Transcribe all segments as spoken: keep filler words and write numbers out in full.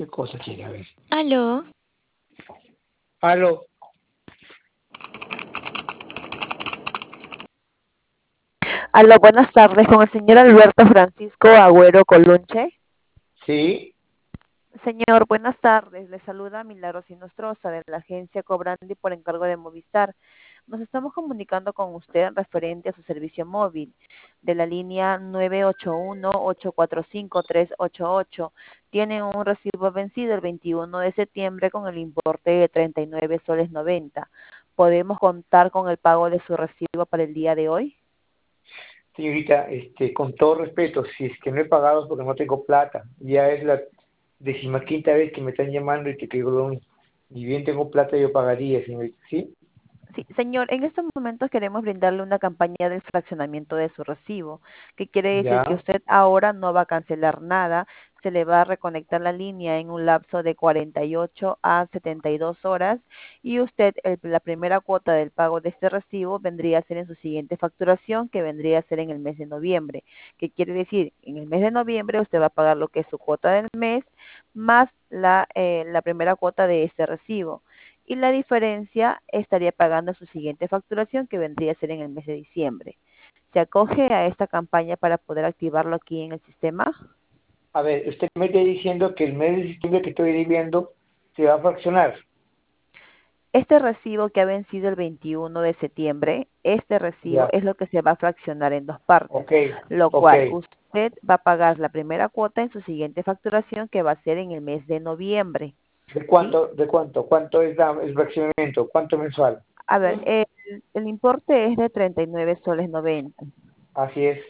¿Qué cosa quiere? A ver. Aló, Aló. Aló, buenas tardes, con el señor Alberto Francisco Agüero Colunche. Sí, Señor, buenas tardes. Le saluda Milagros Inostroza de la agencia Cobrandi por encargo de Movistar. Nos estamos comunicando con usted referente a su servicio móvil de la línea nueve ocho uno, ocho cuatro cinco, tres ocho ocho. Tiene un recibo vencido el veintiuno de septiembre con el importe de treinta y nueve soles noventa. ¿Podemos contar con el pago de su recibo para el día de hoy? señorita, este, con todo respeto, si es que no he pagado es porque no tengo plata. Ya es la decimaquinta vez que me están llamando y que, que yo, ni bien tengo plata, yo pagaría, señorita. ¿Sí? Sí, señor, en estos momentos queremos brindarle una campaña de fraccionamiento de su recibo, que quiere decir que Ya. usted ahora no va a cancelar nada, se le va a reconectar la línea en un lapso de cuarenta y ocho a setenta y dos horas y usted, el- la primera cuota del pago de este recibo vendría a ser en su siguiente facturación, que vendría a ser en el mes de noviembre, que quiere decir, en el mes de noviembre usted va a pagar lo que es su cuota del mes más la, eh, la primera cuota de este recibo y la diferencia estaría pagando su siguiente facturación que vendría a ser en el mes de diciembre. ¿Se acoge a esta campaña para poder activarlo aquí en el sistema? A ver, usted me está diciendo que el mes de septiembre que estoy debiendo se va a fraccionar. Este recibo que ha vencido el veintiuno de septiembre, este recibo Ya. es lo que se va a fraccionar en dos partes, Ok, lo ok. cual usted va a pagar la primera cuota en su siguiente facturación que va a ser en el mes de noviembre. ¿De ¿Sí? cuánto, de cuánto? ¿Cuánto es la- el fraccionamiento? ¿Cuánto mensual? A ver, el, el importe es de treinta y nueve soles noventa. Así es.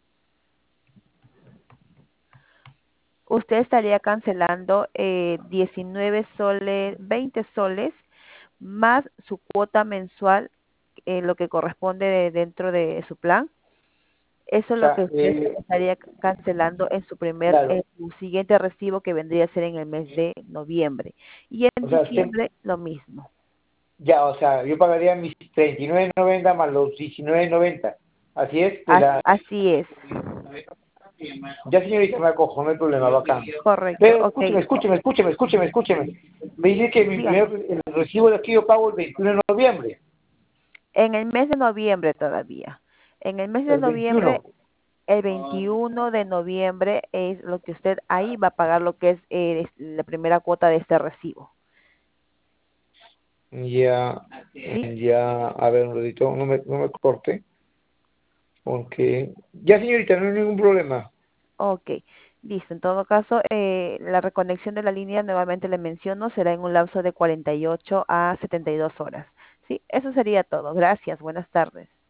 Usted estaría cancelando eh, diecinueve soles, veinte soles más su cuota mensual, eh, lo que corresponde de- dentro de su plan. Eso O es lo que sea, usted eh, estaría cancelando en su primer, claro. en su siguiente recibo que vendría a ser en el mes de noviembre. Y en O sea, usted diciembre lo mismo. ya, o sea, yo pagaría mis treinta y nueve noventa más los diecinueve noventa. Así es, de As- la... así es. Ya, señorita, me acojo, no hay problema, bacán. Correcto. Pero Ok. escúcheme, escúcheme, escúcheme, escúcheme, escúcheme. Me dice que mi Dígame. primer el recibo de aquí yo pago el veintiuno de noviembre. En el mes de noviembre todavía. En el mes de El noviembre veintiuno. el veintiuno de noviembre es lo que usted ahí va a pagar lo que es eh, la primera cuota de este recibo. Ya, ¿Sí? ya, a ver un ratito, no me, no me corte. Porque... Ya, señorita, no hay ningún problema. Ok. Listo. En todo caso, eh, la reconexión de la línea, nuevamente le menciono, será en un lapso de cuarenta y ocho a setenta y dos horas. Sí, eso sería todo. Gracias. Buenas tardes.